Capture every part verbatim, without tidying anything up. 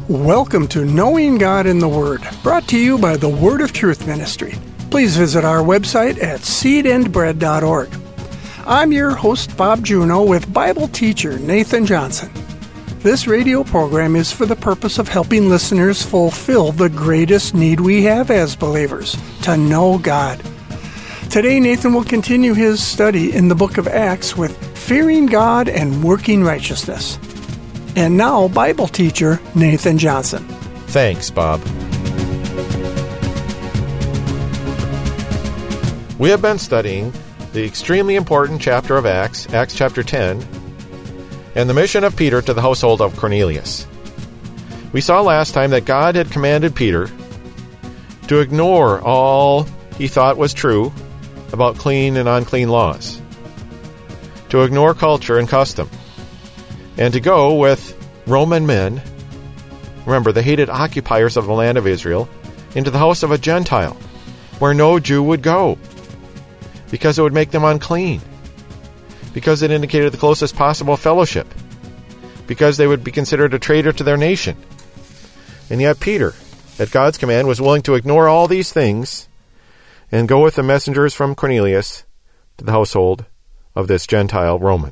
Welcome to Knowing God in the Word, brought to you by the Word of Truth Ministry. Please visit our website at seed and bread dot org. I'm your host, Bob Juneau, with Bible teacher Nathan Johnson. This radio program is for the purpose of helping listeners fulfill the greatest need we have as believers, to know God. Today, Nathan will continue his study in the book of Acts with fearing God and working righteousness. And now, Bible teacher Nathan Johnson. Thanks, Bob. We have been studying the extremely important chapter of Acts, Acts chapter ten, and the mission of Peter to the household of Cornelius. We saw last time that God had commanded Peter to ignore all he thought was true about clean and unclean laws, to ignore culture and custom, and to go with Roman men, remember the hated occupiers of the land of Israel, into the house of a Gentile, where no Jew would go, because it would make them unclean, because it indicated the closest possible fellowship, because they would be considered a traitor to their nation. And yet Peter, at God's command, was willing to ignore all these things and go with the messengers from Cornelius to the household of this Gentile Roman.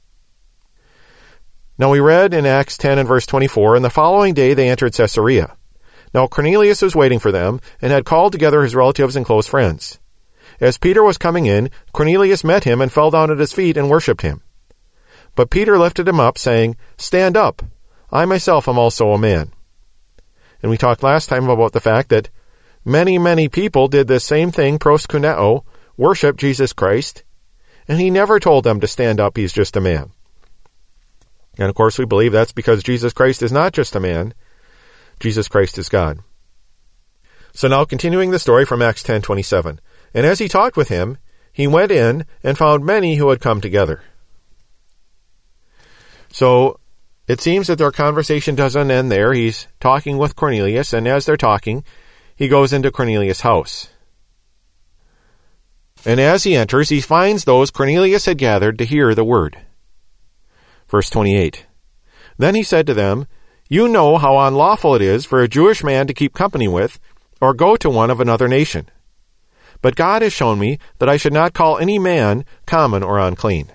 Now we read in Acts ten and verse twenty-four, and the following day they entered Caesarea. Now Cornelius was waiting for them, and had called together his relatives and close friends. As Peter was coming in, Cornelius met him and fell down at his feet and worshipped him. But Peter lifted him up, saying, "Stand up, I myself am also a man." And we talked last time about the fact that many, many people did this same thing, proskuneo, worship Jesus Christ, and he never told them to stand up, he's just a man. And of course we believe that's because Jesus Christ is not just a man, Jesus Christ is God. So now continuing the story from Acts ten twenty-seven. And as he talked with him, he went in and found many who had come together. So it seems that their conversation doesn't end there. He's talking with Cornelius, and as they're talking, he goes into Cornelius' house. And as he enters, he finds those Cornelius had gathered to hear the word. Verse twenty-eight. Then he said to them, "You know how unlawful it is for a Jewish man to keep company with, or go to one of another nation. But God has shown me that I should not call any man common or unclean."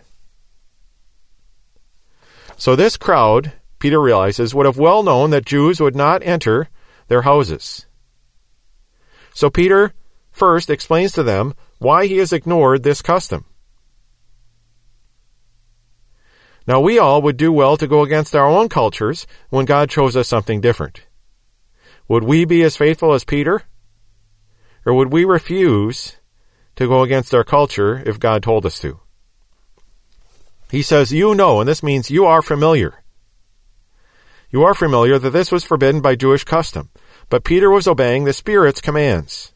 So this crowd, Peter realizes, would have well known that Jews would not enter their houses. So Peter first explains to them why he has ignored this custom. Now we all would do well to go against our own cultures when God shows us something different. Would we be as faithful as Peter? Or would we refuse to go against our culture if God told us to? He says, "You know," and this means you are familiar. You are familiar that this was forbidden by Jewish custom, but Peter was obeying the Spirit's commands.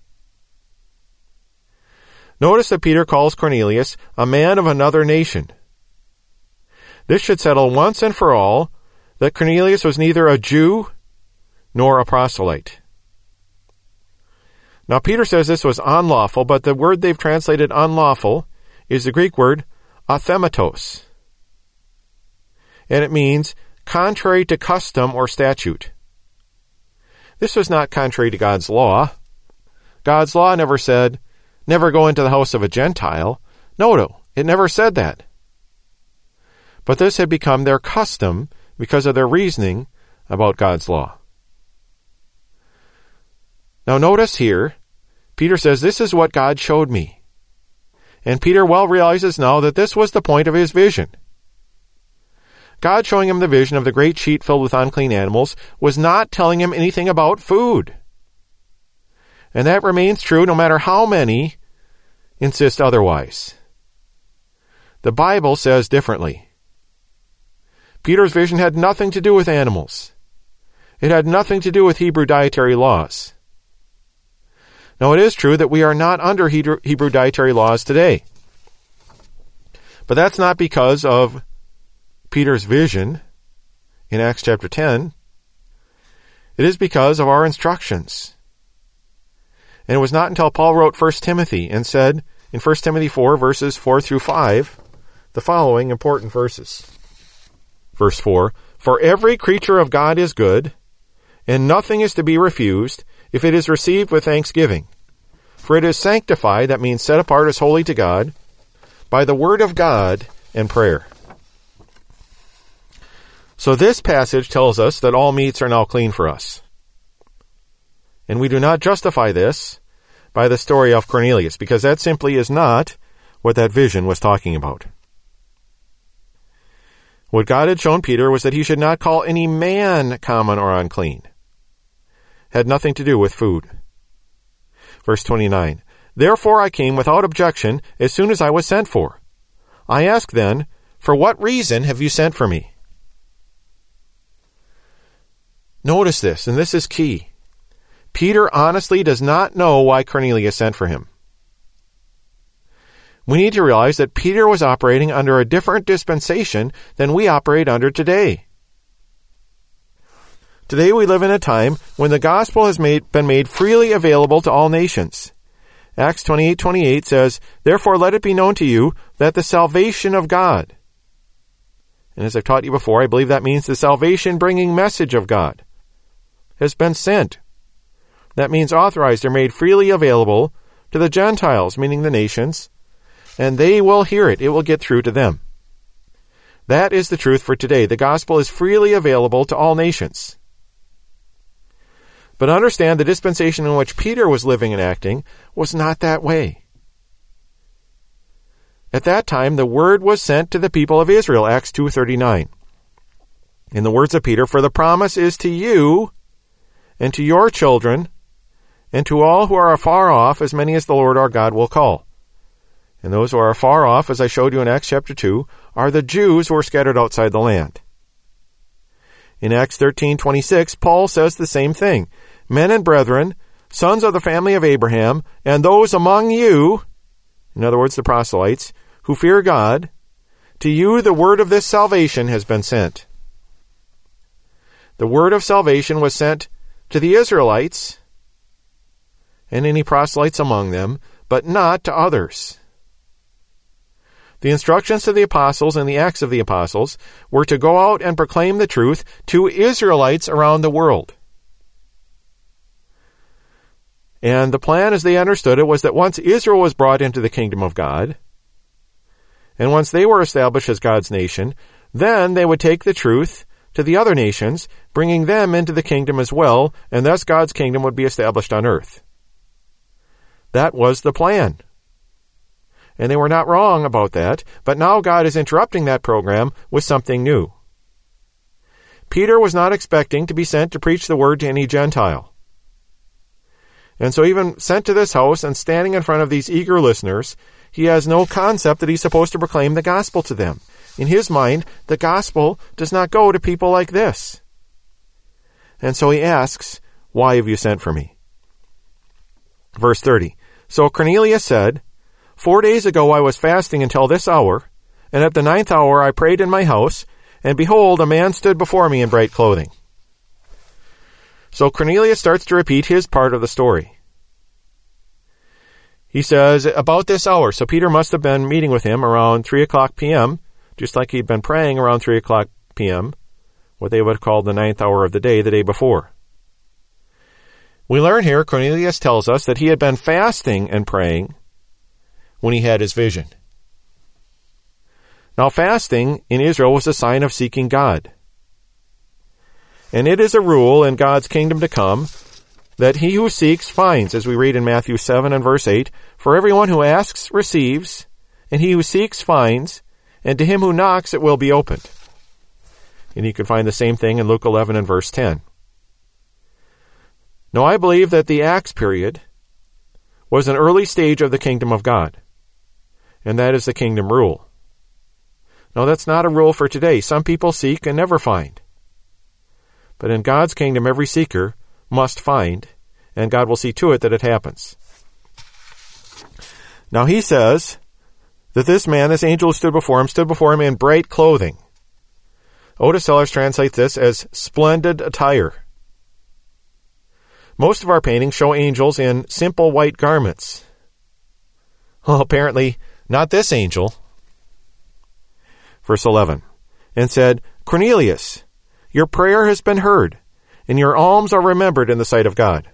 Notice that Peter calls Cornelius a man of another nation. This should settle once and for all that Cornelius was neither a Jew nor a proselyte. Now Peter says this was unlawful, but the word they've translated unlawful is the Greek word athematos. And it means contrary to custom or statute. This was not contrary to God's law. God's law never said, never go into the house of a Gentile. No, no, it never said that. But this had become their custom because of their reasoning about God's law. Now notice here, Peter says, "This is what God showed me." And Peter well realizes now that this was the point of his vision. God showing him the vision of the great sheet filled with unclean animals was not telling him anything about food. And that remains true no matter how many insist otherwise. The Bible says differently. Peter's vision had nothing to do with animals. It had nothing to do with Hebrew dietary laws. Now, it is true that we are not under Hebrew dietary laws today. But that's not because of Peter's vision in Acts chapter ten. It is because of our instructions. And it was not until Paul wrote First Timothy and said in First Timothy four, verses four through five, the following important verses. Verse four, "For every creature of God is good, and nothing is to be refused if it is received with thanksgiving. For it is sanctified, that means set apart as holy to God, by the word of God and prayer. So this passage tells us that all meats are now clean for us. And we do not justify this by the story of Cornelius, because that simply is not what that vision was talking about. What God had shown Peter was that he should not call any man common or unclean. Had nothing to do with food. Verse twenty-nine, Therefore I came without objection as soon as I was sent for. I ask then, for what reason have you sent for me? Notice this, and this is key. Peter honestly does not know why Cornelius sent for him. We need to realize that Peter was operating under a different dispensation than we operate under today. Today we live in a time when the gospel has made, been made freely available to all nations. Acts twenty-eight twenty-eight says, Therefore let it be known to you that the salvation of God, and as I've taught you before, I believe that means the salvation-bringing message of God, has been sent. That means authorized or made freely available to the Gentiles, meaning the nations, and they will hear it. It will get through to them. That is the truth for today. The gospel is freely available to all nations. But understand the dispensation in which Peter was living and acting was not that way. At that time, the word was sent to the people of Israel, Acts two thirty-nine. In the words of Peter, For the promise is to you and to your children and to all who are afar off, as many as the Lord our God will call. And those who are afar off, as I showed you in Acts chapter two, are the Jews who are scattered outside the land. In Acts thirteen twenty-six, Paul says the same thing. Men and brethren, sons of the family of Abraham, and those among you, in other words, the proselytes, who fear God, to you the word of this salvation has been sent. The word of salvation was sent to the Israelites and any proselytes among them, but not to others. The instructions to the apostles and the Acts of the Apostles were to go out and proclaim the truth to Israelites around the world. And the plan, as they understood it, was that once Israel was brought into the kingdom of God, and once they were established as God's nation, then they would take the truth to the other nations, bringing them into the kingdom as well, and thus God's kingdom would be established on earth. That was the plan. And they were not wrong about that, but now God is interrupting that program with something new. Peter was not expecting to be sent to preach the word to any Gentile. And so even sent to this house and standing in front of these eager listeners, he has no concept that he's supposed to proclaim the gospel to them. In his mind, the gospel does not go to people like this. And so he asks, Why have you sent for me? Verse thirty, So Cornelius said, Four days ago I was fasting until this hour, and at the ninth hour I prayed in my house, and behold, a man stood before me in bright clothing. So Cornelius starts to repeat his part of the story. He says, about this hour, so Peter must have been meeting with him around three o'clock p.m., just like he'd been praying around three o'clock p.m., what they would have called the ninth hour of the day, the day before. We learn here, Cornelius tells us that he had been fasting and praying when he had his vision. Now, fasting in Israel was a sign of seeking God. And it is a rule in God's kingdom to come that he who seeks finds, as we read in Matthew seven and verse eight, For everyone who asks receives, and he who seeks finds, and to him who knocks it will be opened. And you can find the same thing in Luke eleven and verse ten. Now, I believe that the Acts period was an early stage of the kingdom of God, and that is the kingdom rule. Now, that's not a rule for today. Some people seek and never find. But in God's kingdom, every seeker must find, and God will see to it that it happens. Now, he says that this man, this angel who stood before him, stood before him in bright clothing. Otis Sellers translates this as splendid attire. Most of our paintings show angels in simple white garments. Well, apparently, not this angel. Verse eleven, and said, Cornelius, your prayer has been heard, and your alms are remembered in the sight of God.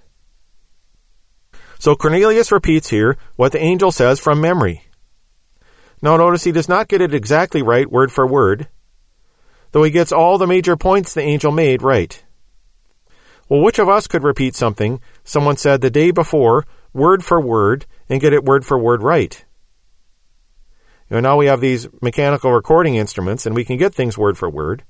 So Cornelius repeats here what the angel says from memory. Now notice he does not get it exactly right word for word, though he gets all the major points the angel made right. Well, which of us could repeat something someone said the day before, word for word, and get it word for word right? You know, now we have these mechanical recording instruments, and we can get things word for word.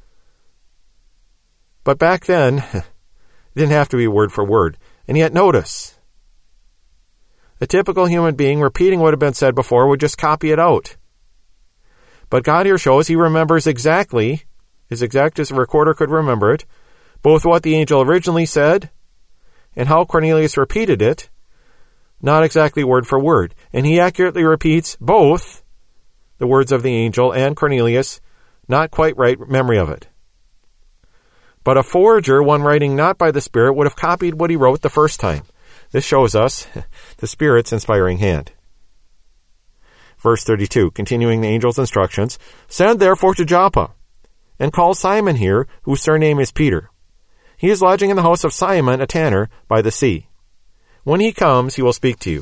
But back then, it didn't have to be word for word. And yet notice, a typical human being repeating what had been said before would just copy it out. But God here shows he remembers exactly, as exact as a recorder could remember it, both what the angel originally said and how Cornelius repeated it, not exactly word for word. And he accurately repeats both the words of the angel and Cornelius, not quite right memory of it. But a forger, one writing not by the Spirit, would have copied what he wrote the first time. This shows us the Spirit's inspiring hand. Verse thirty-two, continuing the angel's instructions, "Send therefore to Joppa, and call Simon here, whose surname is Peter. He is lodging in the house of Simon, a tanner, by the sea. When he comes, he will speak to you."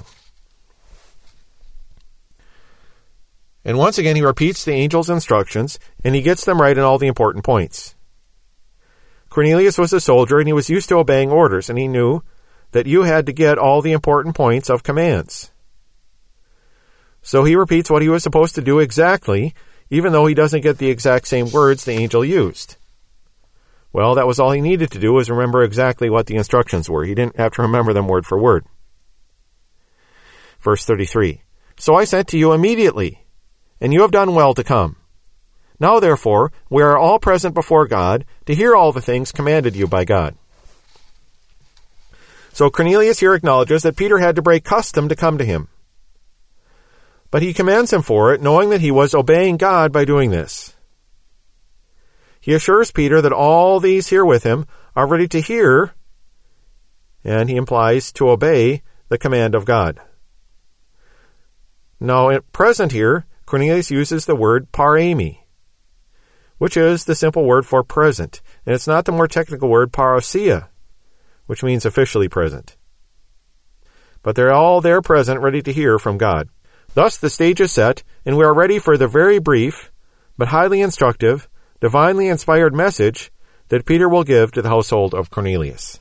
And once again, he repeats the angel's instructions, and he gets them right in all the important points. Cornelius was a soldier, and he was used to obeying orders, and he knew that you had to get all the important points of commands. So he repeats what he was supposed to do exactly, even though he doesn't get the exact same words the angel used. Well, that was all he needed to do, was remember exactly what the instructions were. He didn't have to remember them word for word. Verse thirty-three, "So I sent to you immediately, and you have done well to come. Now, therefore, we are all present before God to hear all the things commanded you by God." So Cornelius here acknowledges that Peter had to break custom to come to him. But he commends him for it, knowing that he was obeying God by doing this. He assures Peter that all these here with him are ready to hear, and he implies to obey the command of God. Now, at present here, Cornelius uses the word parami, which is the simple word for present, and it's not the more technical word parousia, which means officially present. But they're all there present, ready to hear from God. Thus the stage is set, and we are ready for the very brief, but highly instructive, divinely inspired message that Peter will give to the household of Cornelius.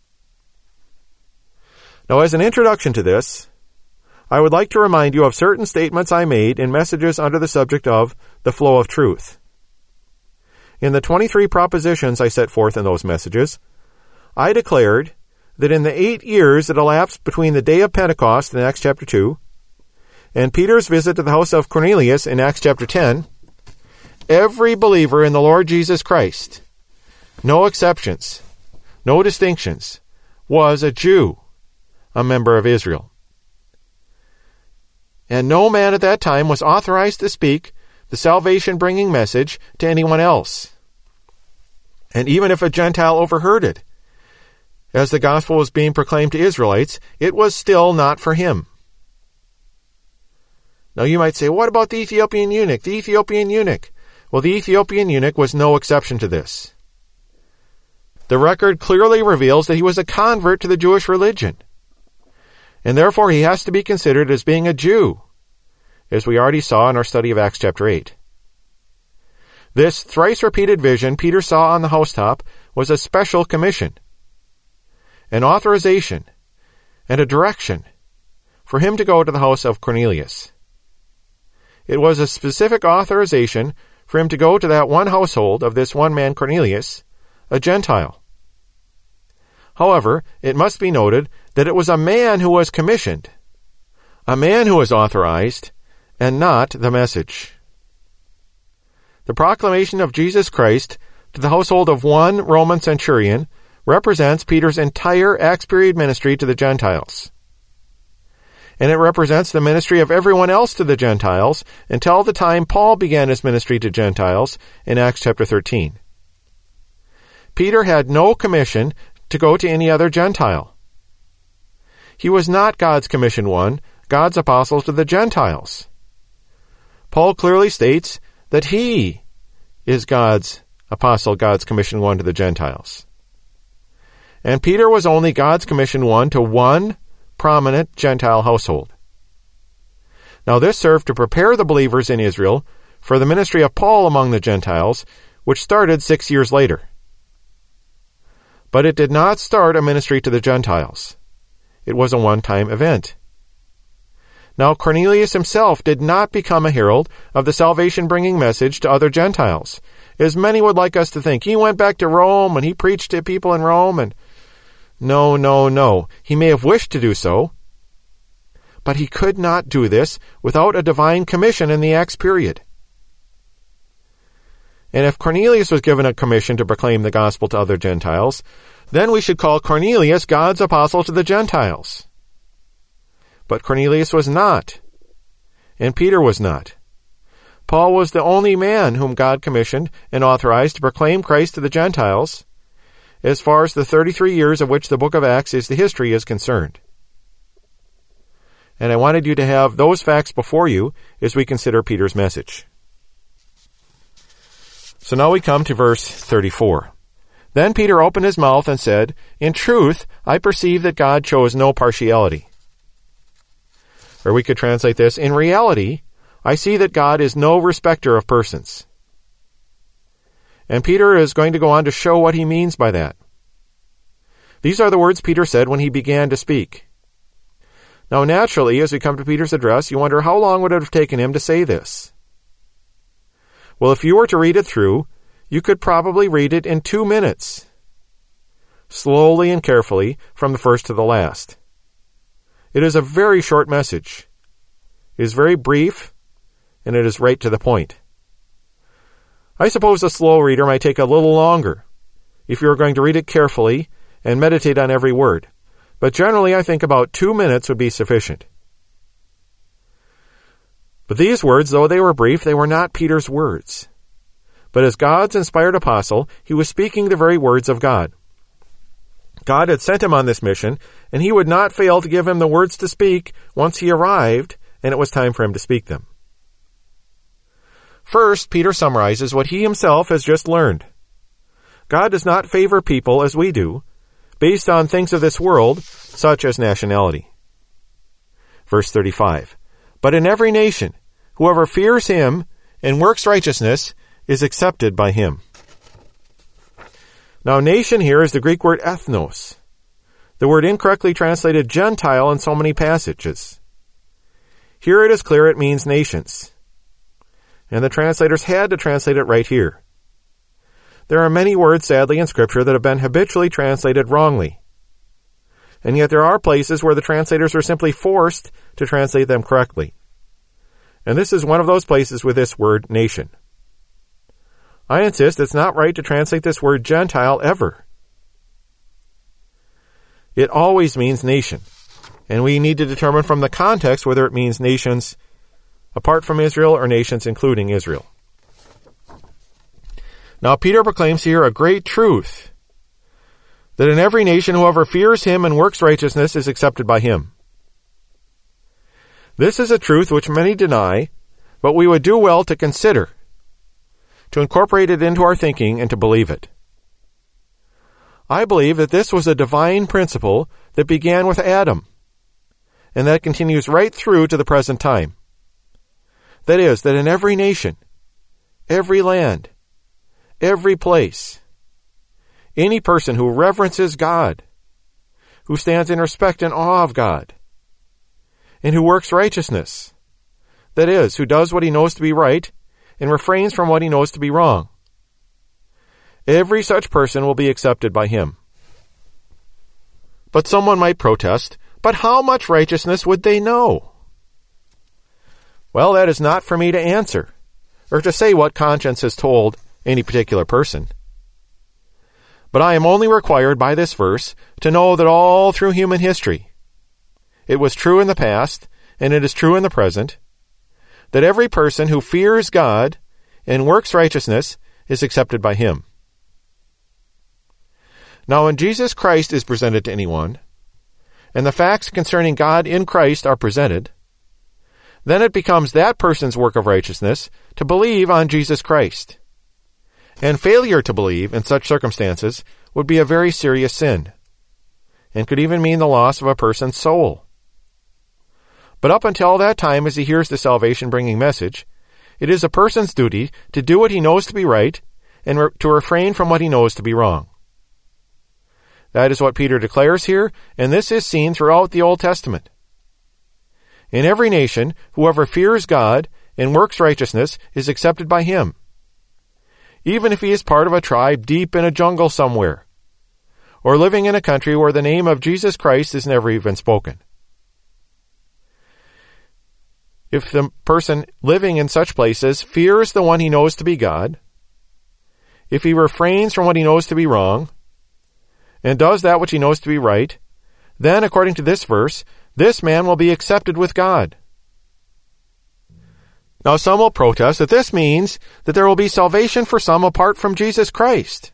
Now, as an introduction to this, I would like to remind you of certain statements I made in messages under the subject of the flow of truth. In the twenty-three propositions I set forth in those messages, I declared that in the eight years that elapsed between the day of Pentecost in Acts chapter two and Peter's visit to the house of Cornelius in Acts chapter ten, every believer in the Lord Jesus Christ, no exceptions, no distinctions, was a Jew, a member of Israel. And no man at that time was authorized to speak the salvation-bringing message to anyone else. And even if a Gentile overheard it, as the gospel was being proclaimed to Israelites, it was still not for him. Now you might say, what about the Ethiopian eunuch? The Ethiopian eunuch. Well, the Ethiopian eunuch was no exception to this. The record clearly reveals that he was a convert to the Jewish religion, and therefore he has to be considered as being a Jew, as we already saw in our study of Acts chapter eight. This thrice-repeated vision Peter saw on the housetop was a special commission, an authorization, and a direction for him to go to the house of Cornelius. It was a specific authorization for him to go to that one household of this one man Cornelius, a Gentile. However, it must be noted that it was a man who was commissioned, a man who was authorized, and not the message. The proclamation of Jesus Christ to the household of one Roman centurion represents Peter's entire Acts period ministry to the Gentiles. And it represents the ministry of everyone else to the Gentiles until the time Paul began his ministry to Gentiles in Acts chapter thirteen. Peter had no commission to go to any other Gentile. He was not God's commissioned one, God's apostle to the Gentiles. Paul clearly states that he is God's apostle, God's commissioned one to the Gentiles. And Peter was only God's commissioned one to one prominent Gentile household. Now this served to prepare the believers in Israel for the ministry of Paul among the Gentiles, which started six years later. But it did not start a ministry to the Gentiles. It was a one-time event. Now Cornelius himself did not become a herald of the salvation-bringing message to other Gentiles, as many would like us to think. He went back to Rome and he preached to people in Rome, and no, no, no. He may have wished to do so, but he could not do this without a divine commission in the Acts period. And if Cornelius was given a commission to proclaim the gospel to other Gentiles, then we should call Cornelius God's apostle to the Gentiles. But Cornelius was not, and Peter was not. Paul was the only man whom God commissioned and authorized to proclaim Christ to the Gentiles, as far as the thirty-three years of which the book of Acts is the history is concerned. And I wanted you to have those facts before you as we consider Peter's message. So now we come to verse thirty-four. Then Peter opened his mouth and said, "In truth, I perceive that God shows no partiality." Or we could translate this, "In reality, I see that God is no respecter of persons." And Peter is going to go on to show what he means by that. These are the words Peter said when he began to speak. Now naturally, as we come to Peter's address, you wonder how long would it have taken him to say this? Well, if you were to read it through, you could probably read it in two minutes, slowly and carefully from the first to the last. It is a very short message. It is very brief, and it is right to the point. I suppose a slow reader might take a little longer if you were going to read it carefully and meditate on every word. But generally, I think about two minutes would be sufficient. But these words, though they were brief, they were not Peter's words. But as God's inspired apostle, he was speaking the very words of God. God had sent him on this mission, and he would not fail to give him the words to speak once he arrived, and it was time for him to speak them. First, Peter summarizes what he himself has just learned. God does not favor people as we do, based on things of this world, such as nationality. Verse thirty-five. But in every nation, whoever fears him and works righteousness is accepted by him. Now, nation here is the Greek word ethnos, the word incorrectly translated Gentile in so many passages. Here it is clear it means nations, and the translators had to translate it right here. There are many words, sadly, in Scripture that have been habitually translated wrongly, and yet there are places where the translators are simply forced to translate them correctly. And this is one of those places with this word nation. I insist it's not right to translate this word Gentile ever. It always means nation, and we need to determine from the context whether it means nations apart from Israel or nations including Israel. Now Peter proclaims here a great truth, that in every nation whoever fears him and works righteousness is accepted by him. This is a truth which many deny, but we would do well to consider, to incorporate it into our thinking and to believe it. I believe that this was a divine principle that began with Adam, and that continues right through to the present time. That is, that in every nation, every land, every place, any person who reverences God, who stands in respect and awe of God, and who works righteousness, that is, who does what he knows to be right and refrains from what he knows to be wrong, every such person will be accepted by him. But someone might protest, but how much righteousness would they know? Well, that is not for me to answer, or to say what conscience has told any particular person. But I am only required by this verse to know that all through human history, it was true in the past, and it is true in the present, that every person who fears God and works righteousness is accepted by him. Now, when Jesus Christ is presented to anyone, and the facts concerning God in Christ are presented, then it becomes that person's work of righteousness to believe on Jesus Christ. And failure to believe in such circumstances would be a very serious sin. and could even mean the loss of a person's soul. But up until that time, as he hears the salvation-bringing message, it is a person's duty to do what he knows to be right and re- to refrain from what he knows to be wrong. That is what Peter declares here, and this is seen throughout the Old Testament. In every nation, whoever fears God and works righteousness is accepted by him, even if he is part of a tribe deep in a jungle somewhere, or living in a country where the name of Jesus Christ is never even spoken. If the person living in such places fears the one he knows to be God, if he refrains from what he knows to be wrong, and does that which he knows to be right, then, according to this verse, this man will be accepted with God. Now, some will protest that this means that there will be salvation for some apart from Jesus Christ.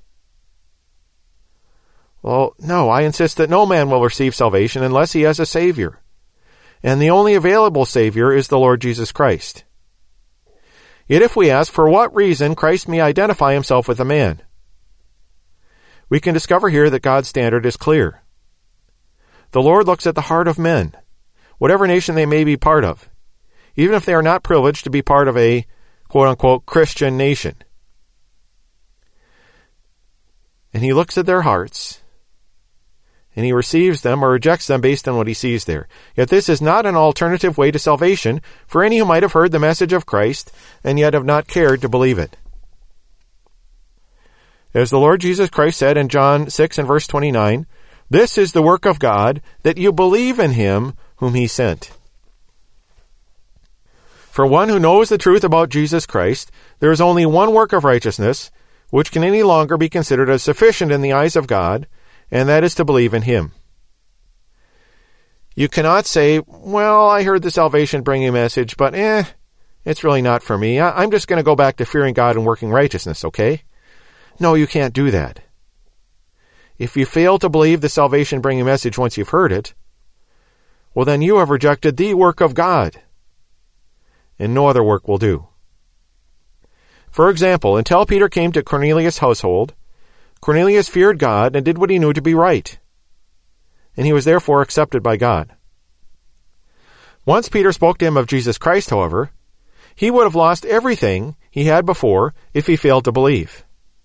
Well, no, I insist that no man will receive salvation unless he has a Savior. And the only available Savior is the Lord Jesus Christ. Yet if we ask for what reason Christ may identify himself with a man, we can discover here that God's standard is clear. The Lord looks at the heart of men, whatever nation they may be part of, even if they are not privileged to be part of a quote-unquote Christian nation. And he looks at their hearts, and he receives them or rejects them based on what he sees there. Yet this is not an alternative way to salvation for any who might have heard the message of Christ and yet have not cared to believe it. As the Lord Jesus Christ said in John six and verse twenty-nine, "This is the work of God, that you believe in him whom he sent." For one who knows the truth about Jesus Christ, there is only one work of righteousness, which can any longer be considered as sufficient in the eyes of God, and that is to believe in him. You cannot say, well, I heard the salvation-bringing message, but eh, it's really not for me. I- I'm just going to go back to fearing God and working righteousness, okay? No, you can't do that. If you fail to believe the salvation-bringing message once you've heard it, well, then you have rejected the work of God, and no other work will do. For example, until Peter came to Cornelius' household, Cornelius feared God and did what he knew to be right, and he was therefore accepted by God. Once Peter spoke to him of Jesus Christ, however, he would have lost everything he had before if he failed to believe.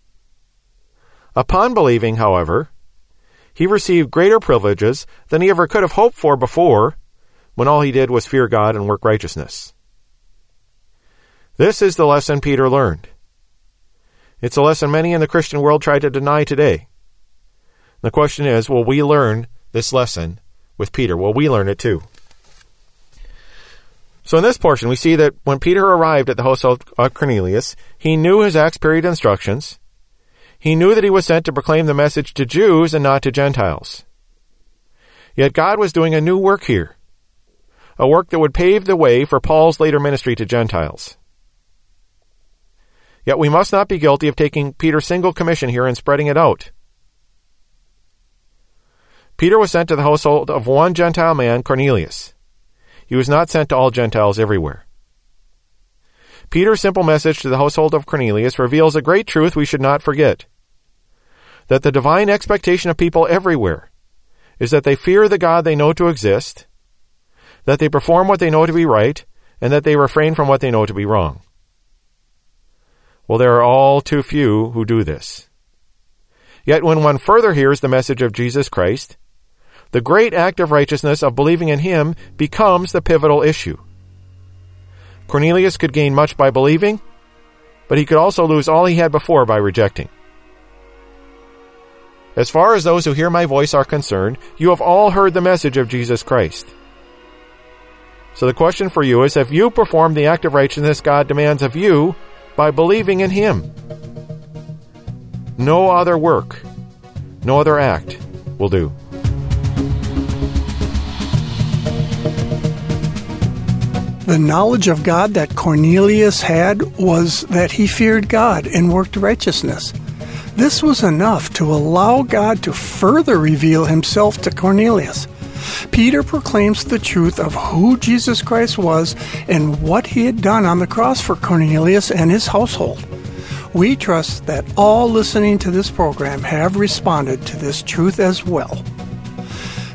Upon believing, however, he received greater privileges than he ever could have hoped for before, when all he did was fear God and work righteousness. This is the lesson Peter learned. It's a lesson many in the Christian world try to deny today. The question is, will we learn this lesson with Peter? Will we learn it too? So in this portion, we see that when Peter arrived at the house of Cornelius, he knew his Acts period instructions. He knew that he was sent to proclaim the message to Jews and not to Gentiles. Yet God was doing a new work here, a work that would pave the way for Paul's later ministry to Gentiles. Yet we must not be guilty of taking Peter's single commission here and spreading it out. Peter was sent to the household of one Gentile man, Cornelius. He was not sent to all Gentiles everywhere. Peter's simple message to the household of Cornelius reveals a great truth we should not forget: that the divine expectation of people everywhere is that they fear the God they know to exist, that they perform what they know to be right, and that they refrain from what they know to be wrong. Well, there are all too few who do this. Yet when one further hears the message of Jesus Christ, the great act of righteousness of believing in him becomes the pivotal issue. Cornelius could gain much by believing, but he could also lose all he had before by rejecting. As far as those who hear my voice are concerned, you have all heard the message of Jesus Christ. So the question for you is, have you performed the act of righteousness God demands of you by believing in him? No other work, no other act will do. The knowledge of God that Cornelius had was that he feared God and worked righteousness. This was enough to allow God to further reveal himself to Cornelius. Peter proclaims the truth of who Jesus Christ was and what he had done on the cross for Cornelius and his household. We trust that all listening to this program have responded to this truth as well.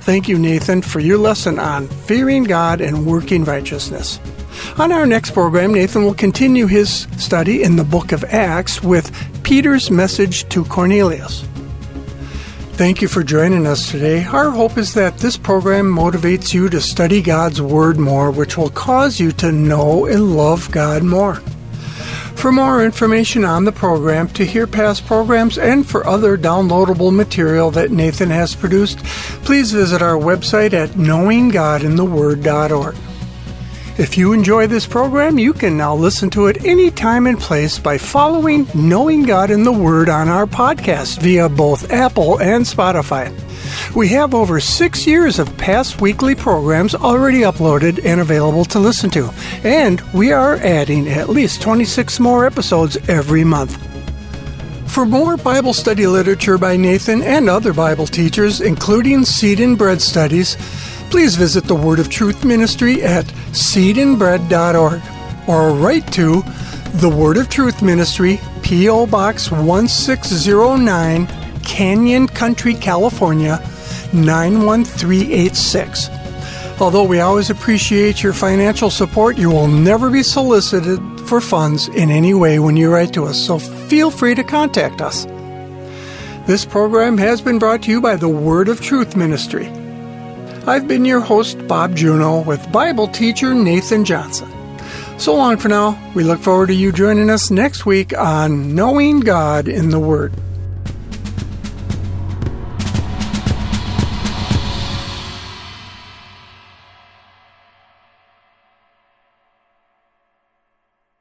Thank you, Nathan, for your lesson on fearing God and working righteousness. On our next program, Nathan will continue his study in the book of Acts with Peter's message to Cornelius. Thank you for joining us today. Our hope is that this program motivates you to study God's Word more, which will cause you to know and love God more. For more information on the program, to hear past programs, and for other downloadable material that Nathan has produced, please visit our website at knowing god in the word dot org. If you enjoy this program, you can now listen to it any time and place by following Knowing God in the Word on our podcast via both Apple and Spotify. We have over six years of past weekly programs already uploaded and available to listen to, and we are adding at least twenty-six more episodes every month. For more Bible study literature by Nathan and other Bible teachers, including Seed and Bread studies, please visit the Word of Truth Ministry at seed and bread dot org or write to the Word of Truth Ministry, P O. Box one six zero nine, Canyon Country, California, nine one three eight six. Although we always appreciate your financial support, you will never be solicited for funds in any way when you write to us, so feel free to contact us. This program has been brought to you by the Word of Truth Ministry. I've been your host, Bob Juno, with Bible teacher Nathan Johnson. So long for now. We look forward to you joining us next week on Knowing God in the Word.